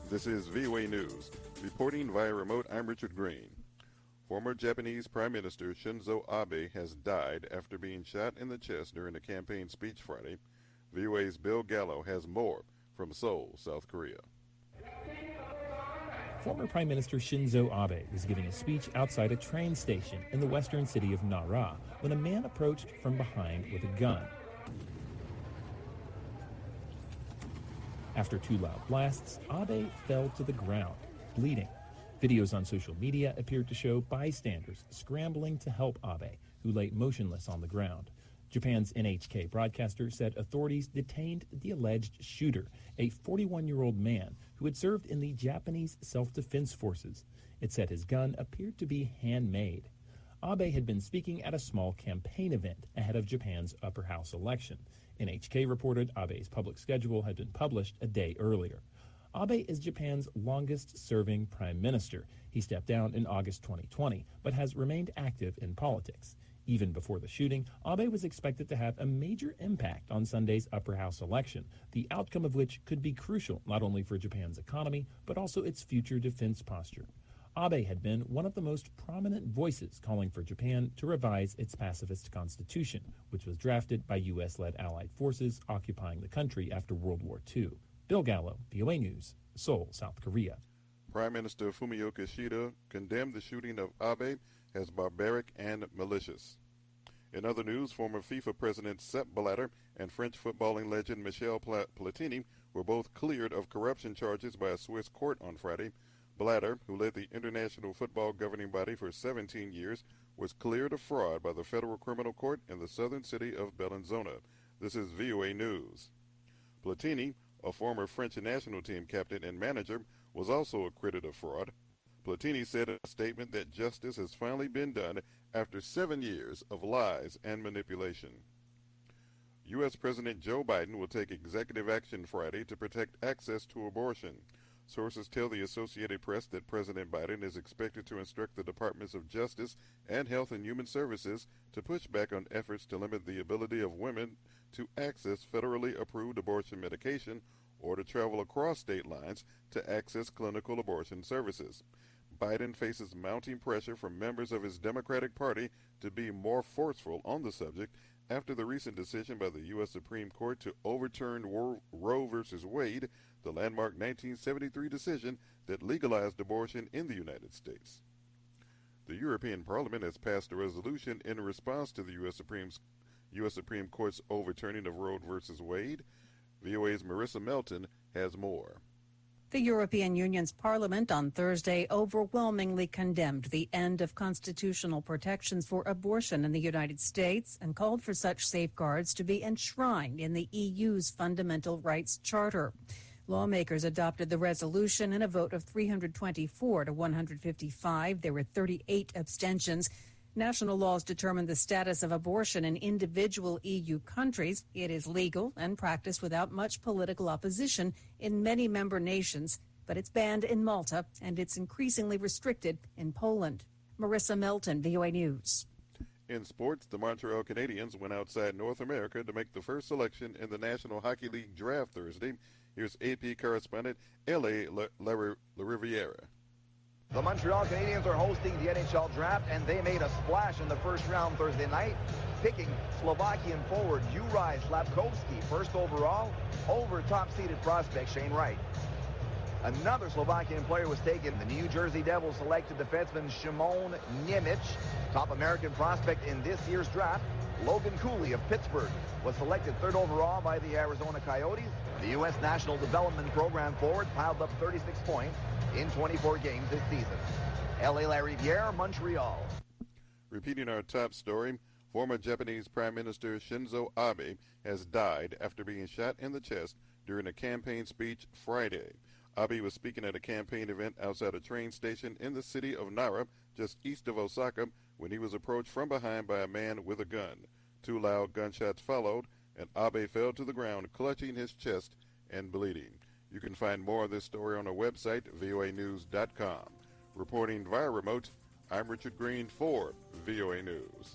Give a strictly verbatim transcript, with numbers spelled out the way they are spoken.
This is V O A News. Reporting via remote, I'm Richard Green. Former Japanese Prime Minister Shinzo Abe has died after being shot in the chest during a campaign speech Friday. V O A's Bill Gallo has more from Seoul, South Korea. Former Prime Minister Shinzo Abe was giving a speech outside a train station in the western city of Nara when a man approached from behind with a gun. After two loud blasts, Abe fell to the ground, bleeding. Videos on social media appeared to show bystanders scrambling to help Abe, who lay motionless on the ground. Japan's N H K broadcaster said authorities detained the alleged shooter, a forty-one-year-old man who had served in the Japanese Self-Defense Forces. It said his gun appeared to be handmade. Abe had been speaking at a small campaign event ahead of Japan's upper house election. N H K reported Abe's public schedule had been published a day earlier. Abe is Japan's longest-serving prime minister. He stepped down in August twenty twenty, but has remained active in politics. Even before the shooting, Abe was expected to have a major impact on Sunday's upper house election, the outcome of which could be crucial not only for Japan's economy, but also its future defense posture. Abe had been one of the most prominent voices calling for Japan to revise its pacifist constitution, which was drafted by U S-led Allied forces occupying the country after World War Two. Bill Gallo, V O A News, Seoul, South Korea. Prime Minister Fumio Kishida condemned the shooting of Abe as barbaric and malicious. In other news, former FIFA President Sepp Blatter and French footballing legend Michel Platini were both cleared of corruption charges by a Swiss court on Friday. Blatter, who led the international football governing body for seventeen years, was cleared of fraud by the Federal Criminal Court in the southern city of Bellinzona. This is V O A News. Platini, a former French national team captain and manager, was also acquitted of fraud. Platini said in a statement that justice has finally been done after seven years of lies and manipulation. U S President Joe Biden will take executive action Friday to protect access to abortion. Sources tell the Associated Press that President Biden is expected to instruct the Departments of Justice and Health and Human Services to push back on efforts to limit the ability of women to access federally approved abortion medication or to travel across state lines to access clinical abortion services. Biden faces mounting pressure from members of his Democratic Party to be more forceful on the subject after the recent decision by the U S Supreme Court to overturn Roe v. Wade, the landmark nineteen seventy-three decision that legalized abortion in the United States. The European Parliament has passed a resolution in response to the U S Supreme, U S Supreme Court's overturning of Roe v. Wade. V O A's Marissa Melton has more. The European Union's Parliament on Thursday overwhelmingly condemned the end of constitutional protections for abortion in the United States and called for such safeguards to be enshrined in the E U's Fundamental Rights Charter. Lawmakers adopted the resolution in a vote of three hundred twenty-four to one hundred fifty-five. There were thirty-eight abstentions. National laws determine the status of abortion in individual E U countries. It is legal and practiced without much political opposition in many member nations, but it's banned in Malta and it's increasingly restricted in Poland. Marissa Melton, V O A News. In sports, the Montreal Canadiens went outside North America to make the first selection in the National Hockey League draft Thursday. Here's A P correspondent L A LaRiviera. The Montreal Canadiens are hosting the N H L draft, and they made a splash in the first round Thursday night, picking Slovakian forward Juraj Slafkovsky first overall over top-seeded prospect Shane Wright. Another Slovakian player was taken. The New Jersey Devils selected defenseman Shimon Nemec. Top American prospect in this year's draft, Logan Cooley of Pittsburgh, was selected third overall by the Arizona Coyotes. The U S National Development Program forward piled up thirty-six points in twenty-four games this season. L A LaRiviere, Montreal. Repeating our top story, former Japanese Prime Minister Shinzo Abe has died after being shot in the chest during a campaign speech Friday. Abe was speaking at a campaign event outside a train station in the city of Nara, just east of Osaka, when he was approached from behind by a man with a gun. Two loud gunshots followed, and Abe fell to the ground, clutching his chest and bleeding. You can find more of this story on our website, V O A news dot com. Reporting via remote, I'm Richard Green for V O A News.